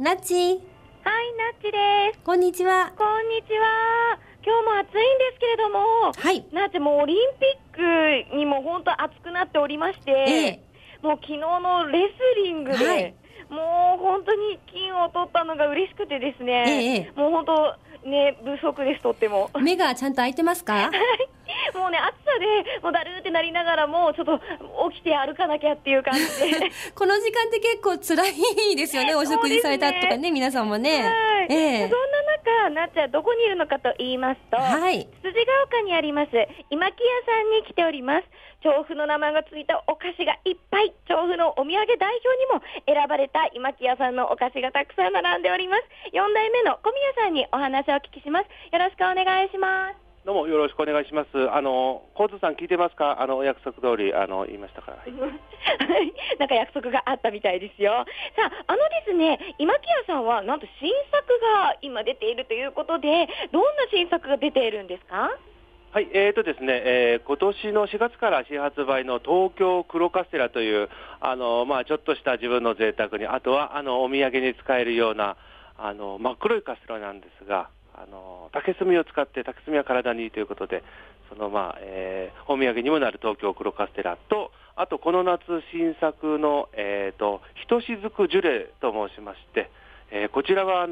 ナッチ。 はい、ナッチです。 こんにちは。 こんにちは。今日も暑いんですけれども、 はい。 ナッチもうオリンピックにも本当暑くなっておりまして、もう昨日のレスリングで、 はい、 もう本当に金を取ったのが嬉しくてですね、もう本当ね、不足です、とっても。 目がちゃんと開いてますか？はい。 もうね、暑さでもうだるーってなりながらも、ちょっと起きて歩かなきゃっていう感じで。 この時間って結構辛いですよね。お食事されたとかね、皆さんもね。 はい。そんな中、なっちゃんどこにいるのかと言いますと、 はい。 辻ヶ丘にあります、今木屋さんに来ております。調布の名前がついたお菓子がいっぱい、調布のお土産代表にも選ばれた今木屋さんのお菓子がたくさん並んでおります。4代目の小宮さんにお話をお聞きします。よろしくお願いします。 どうもよろしくお願いします。コーズさん聞いてますか？お約束通り言いましたから。はい、 なんか約束があったみたいですよ。さあ、ですね、今木屋さんはなんと新作が今出ているということで、どんな新作が出ているんですか？ はい、ですね、今年の4月から新発売の東京黒カステラという、ちょっとした自分の贅沢に、あとはお土産に使えるような真っ黒いカステラなんですが、竹炭を使って、竹炭は体にいいということで、お土産にもなる東京黒カステラと、あとこの夏新作のひとしずくジュレと申しまして、こちらは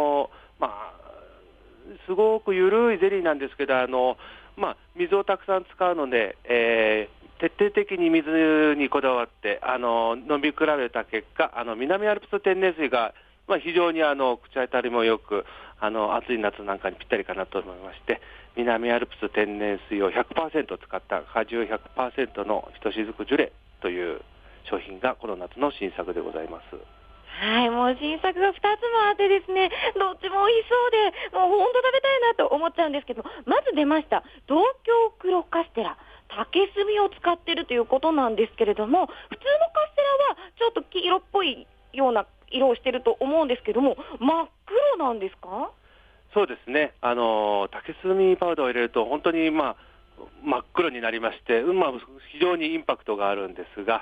すごく緩いゼリーなんですけど、水をたくさん使うので、徹底的に水にこだわって飲み比べた結果、南アルプス天然水が非常に口当たりもよく、暑い夏なんかにぴったりかなと思いまして、南アルプス天然水を 100% 使った果汁 100% のひとしずくジュレという商品がこの夏の新作でございます。 はい、もう新作が2つもあってですね、どっちも美味しそうで、もう本当食べたいなと思っちゃうんですけど、まず出ました東京黒カステラ、竹炭を使ってるということなんですけれども、普通のカステラはちょっと黄色っぽいような色をしてると思うんですけども、真っ黒なんですか？ そうですね、竹炭パウダーを入れると本当に真っ黒になりまして、非常にインパクトがあるんですが、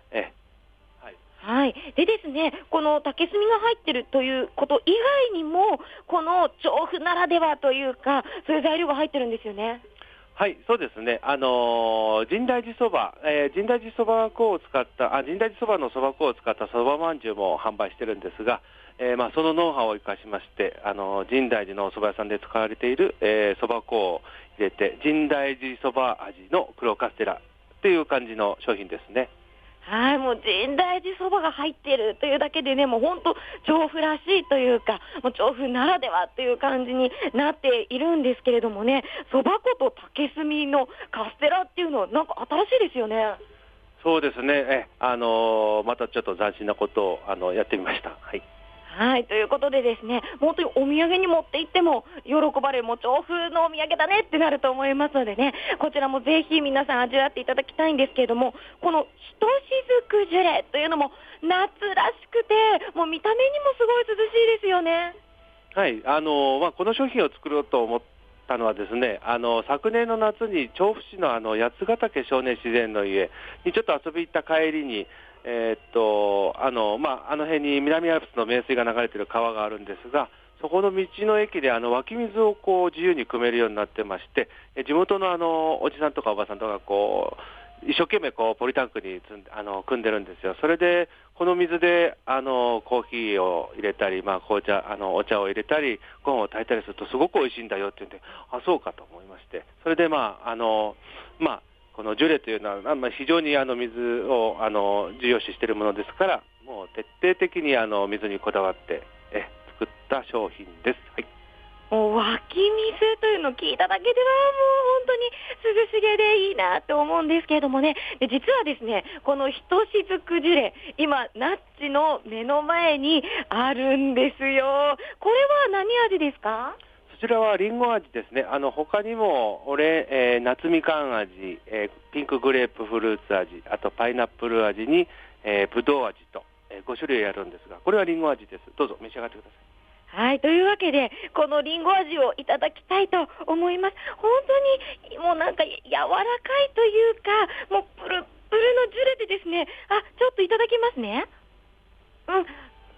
はい。でですね、この竹炭が入ってるということ以外にも、この調布ならではというか、そういう材料が入ってるんですよね。 はい、そうですね。深大寺そば、深大寺そば粉を使った、深大寺そばのそば粉を使ったそばまんじゅうも販売してるんですが、そのノウハウを生かしまして、深大寺のお蕎麦屋さんで使われているそば粉を入れて、深大寺そば味の黒カステラっていう感じの商品ですね。 はい、もう深大寺そばが入ってるというだけでね、もう本当調布らしいというか、もう調布ならではという感じになっているんですけれどもね、そば粉と竹炭のカステラっていうのはなんか新しいですよね。 そうですね。またちょっと斬新なことをやってみました。はい。 はい、ということでですね、本当にお土産に持って行っても喜ばれる、もう調布のお土産だねってなると思いますのでね、こちらもぜひ皆さん味わっていただきたいんですけれども、このひとしずくジュレというのも夏らしくて、もう見た目にもすごい涼しいですよね。 はい、この商品を作ろうと思ったのはですね、昨年の夏に調布市の八ヶ岳少年自然の家にちょっと遊び行った帰りに、あの辺に南アルプスの名水が流れている川があるんですが、そこの道の駅で湧き水を自由に汲めるようになってまして、地元のおじさんとかおばさんとか一生懸命ポリタンクに汲んでるんですよ。それでこの水でコーヒーを入れたり、紅茶お茶を入れたりご飯を炊いたりするとすごく美味しいんだよって言うんで、そうかと思いまして、それでこのジュレというのは非常に水を重要視しているものですから、もう徹底的に水にこだわって作った商品です。はい。 もう湧き水というのを聞いただけではもう本当に涼しげでいいなと思うんですけれどもね、で実はですね、このひとしずくジュレ、今ナッチの目の前にあるんですよ。これは何味ですか？ そちらはリンゴ味ですね。他にも夏みかん味、ピンクグレープフルーツ味、あとパイナップル味に、ぶどう味と、5種類あるんですが、これはリンゴ味です。どうぞ召し上がってください。 はい、というわけでこのリンゴ味をいただきたいと思います。本当にもうなんか柔らかいというか、もうプルプルのジュレでですね、ちょっといただきますね。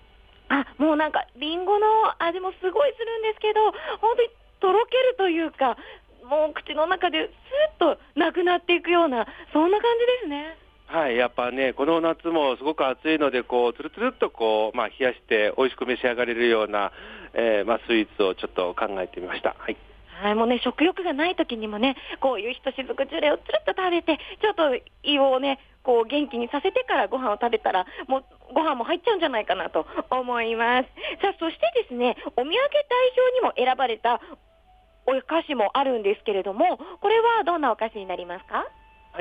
もうなんかリンゴの味もすごいするんですけど、本当にとろけるというか、もう口の中でスーッとなくなっていくような、そんな感じですね。 はい、やっぱね、この夏もすごく暑いので、こうつるつるっとこう、冷やして美味しく召し上がれるような、スイーツをちょっと考えてみました。はい。 はい、もうね、食欲がない時にもね、こういうひとしずくジュレをつるっと食べて、ちょっと胃をね、こう元気にさせてからご飯を食べたら、もうご飯も入っちゃうんじゃないかなと思います。さあ、そしてですね、お土産代表にも選ばれたお菓子もあるんですけれども、これはどんなお菓子になりますか？ はい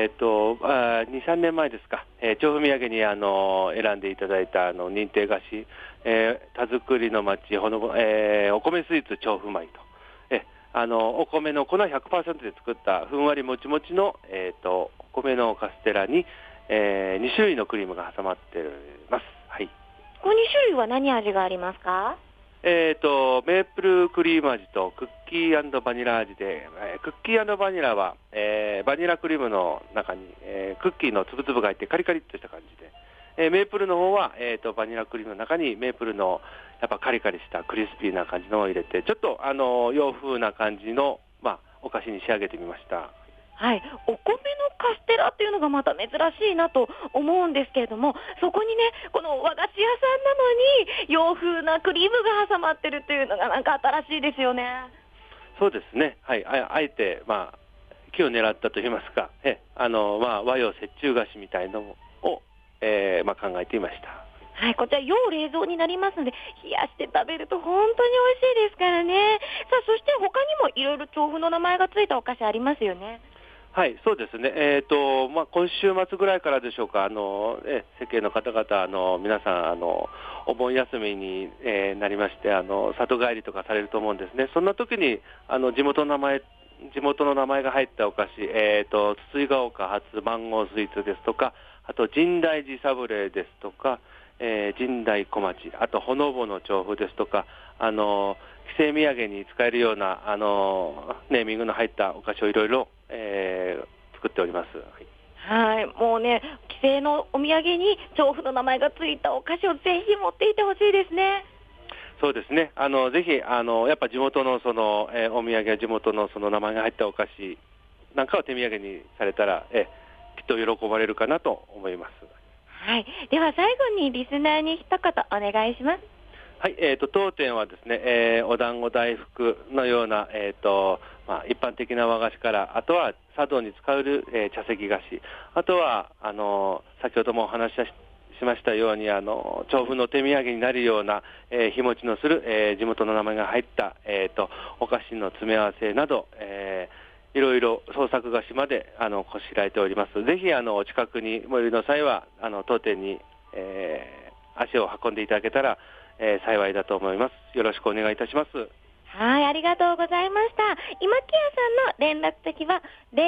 、2、3年前ですか、調布土産に選んでいただいた認定菓子、田作りの町お米スイーツ調布米と、お米の粉 100% で作ったふんわりもちもちの、お米のカステラに、2種類のクリームが挟まっています。はい。 この2種類は何味がありますか？ メープルクリーム味とクッキー&バニラ味で、クッキー&バニラは、バニラクリームの中に、クッキーの粒々が入ってカリカリっとした感じで、メープルの方は、バニラクリームの中にメープルのやっぱカリカリしたクリスピーな感じのを入れて、ちょっと洋風な感じの、お菓子に仕上げてみました。 はい、お米のカステラっていうのがまた珍しいなと思うんですけれども、そこにね、この和菓子屋さんなのに洋風なクリームが挟まってるっていうのがなんか新しいですよね。 そうですね、はい、あえて、木を狙ったといいますか、和洋折衷菓子みたいのを、考えていました。 はい、こちら要冷蔵になりますので、冷やして食べると本当に美味しいですからね。さあ、そして他にもいろいろ調布の名前がついたお菓子ありますよね。 はい、そうですね。今週末ぐらいからでしょうか、世間の方々、皆さん、お盆休みに、なりまして、里帰りとかされると思うんですね。そんな時に、地元の名前が入ったお菓子、筒井が丘発マンゴースイーツですとか、あと、神代寺サブレーですとか、神代小町、あと、ほのぼの調布ですとか、帰省土産に使えるような、ネーミングの入ったお菓子をいろいろ、作っております。 はい、もうね、帰省のお土産に調布の名前がついたお菓子をぜひ持っていってほしいですね。 そうですね。ぜひ、やっぱ地元のその、お土産や地元のその名前が入ったお菓子なんかを手土産にされたら、きっと喜ばれるかなと思います。 はい。では最後にリスナーに一言お願いします。 はい、当店はですね、お団子大福のような、一般的な和菓子から、あとは茶道に使う、茶席菓子、あとは先ほどもお話ししましたように調布の手土産になるような、日持ちのする、地元の名前が入った、お菓子の詰め合わせなど、いろいろ創作菓子までこしらえております。ぜひお近くに最寄りの際は当店に、足を運んでいただけたら幸いだと思います。よろしくお願いいたします。 はい、ありがとうございました。今木屋さんの連絡先は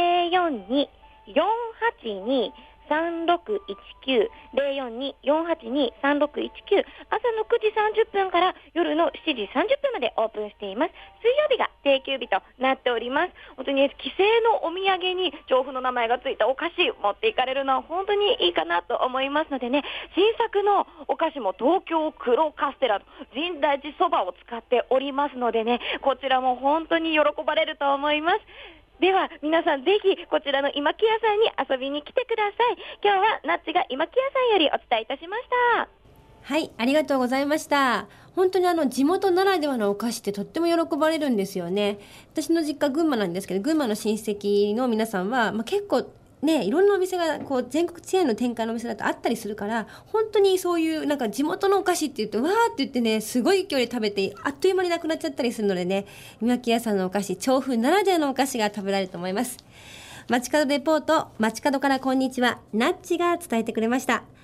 042-482-3619 042-482-3619、朝の9時30分から夜の7時30分までオープンしています。水曜日が定休日となっております。本当に帰省のお土産に調布の名前がついたお菓子持っていかれるのは本当にいいかなと思いますのでね、新作のお菓子も東京黒カステラ、深大寺そばを使っておりますのでね、こちらも本当に喜ばれると思います。では皆さんぜひこちらの今木屋さんに遊びに来てください。今日はナッチが今木屋さんよりお伝えいたしました。 はい、ありがとうございました。本当に地元ならではのお菓子ってとっても喜ばれるんですよね。私の実家群馬なんですけど、群馬の親戚の皆さんは、結構ね、いろんなお店が全国チェーンの展開のお店だとあったりするから、本当にそういうなんか地元のお菓子って言うとわーって言ってね、すごい勢いで食べてあっという間になくなっちゃったりするのでね、今木屋さんのお菓子、調布ならではのお菓子が食べられると思います。街角レポート、街角からこんにちは、ナッチが伝えてくれました。